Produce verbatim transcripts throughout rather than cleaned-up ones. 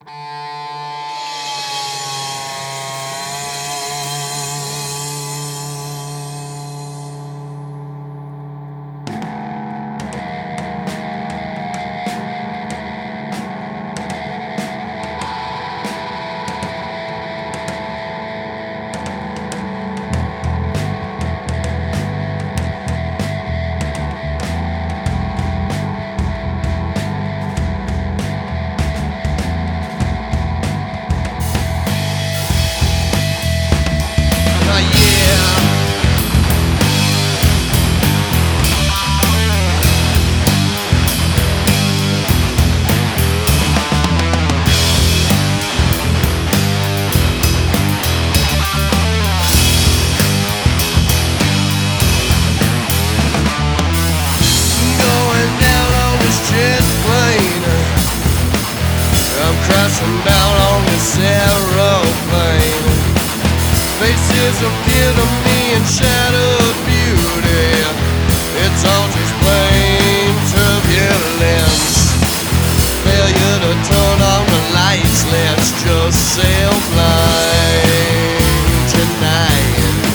Crashing down on this aeroplane. Faces appear to me in shadowed beauty. It's all just plain turbulence. Failure to turn on the lights. Let's just sail blind tonight.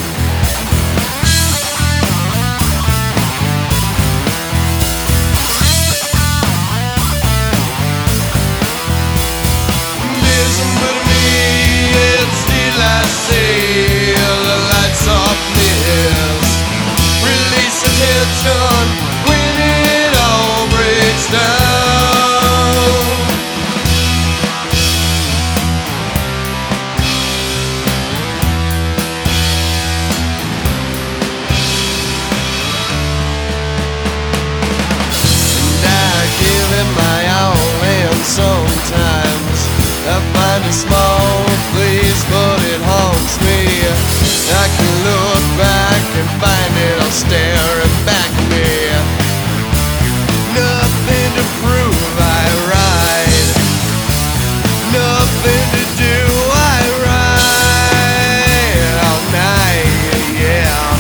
When it all breaks down, and I give it my all, and sometimes I find a small place, but it haunts me. I can look back and find it all staring back at me. Nothing to prove I ride, nothing to do I ride all night, yeah.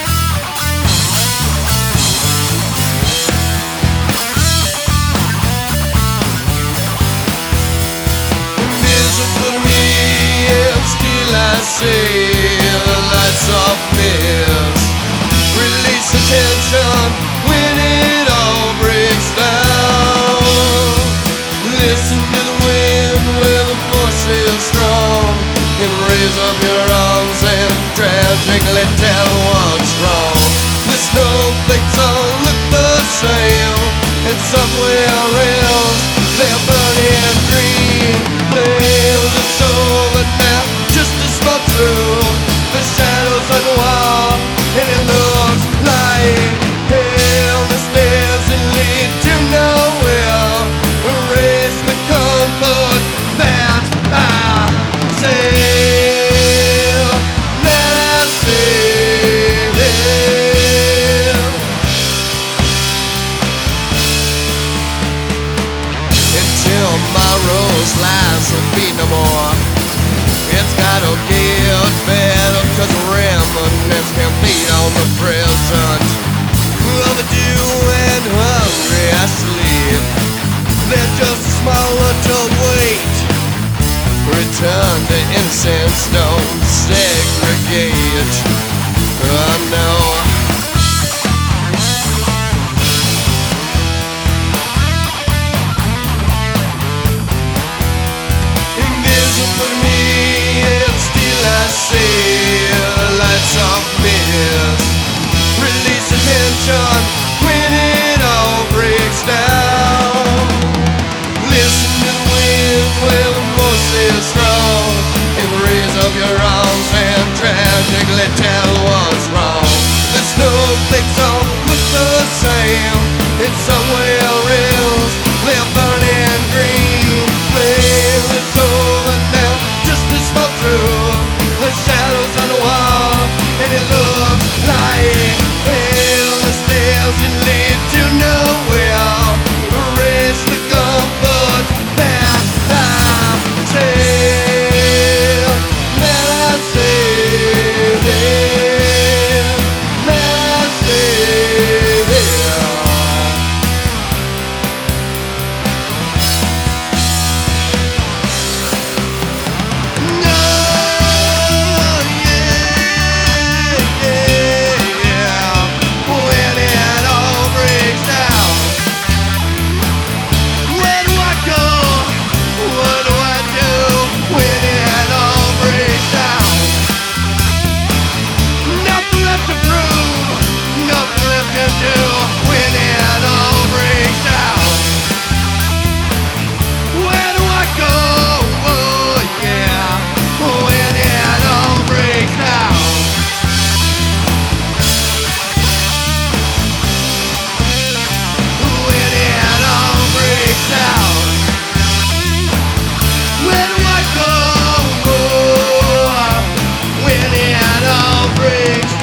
Invisible to me, and still I see the lights of mist. Release the tension when it all breaks down. Listen to the wind where the force is strong, and raise up your arms and tragically tell what's wrong. The snowflakes all look the same, and somewhere else they're burning green. Flames are over now, just a smoke through the shadows on the wall, and it looks like hell. The stairs that lead to nowhere erase the comfort that I sail, that I sail. Until tomorrow's lies will be no more. It's gotta get better, cause reminiscence can feed on the present. Overdue and hungry I sleep. They're just a small little weight. Return to innocence, don't segregate. Oh no. Invisible to me, and still I see the lights of mist. Release the tension when it all breaks down. Listen to the wind where the force is strong, and raise up your arms and tragically tell what's wrong. The snowflakes all look the same, it's somewhere else they're burning green. Flame is over now, just to smoke through the shadows on the wall, and it looks like hell. The stairs that lead to nowhere erase the comfort that I sail, that I sail. takes